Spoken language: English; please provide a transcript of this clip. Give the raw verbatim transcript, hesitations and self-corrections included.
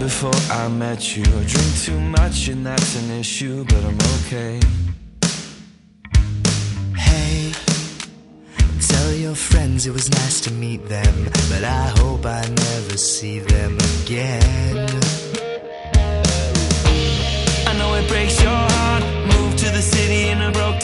before I met you. I drink too much and that's an issue, but I'm okay. Hey, tell your friends it was nice to meet them, but I hope I never see them again. I know it breaks your heart. Moved to the city in a broken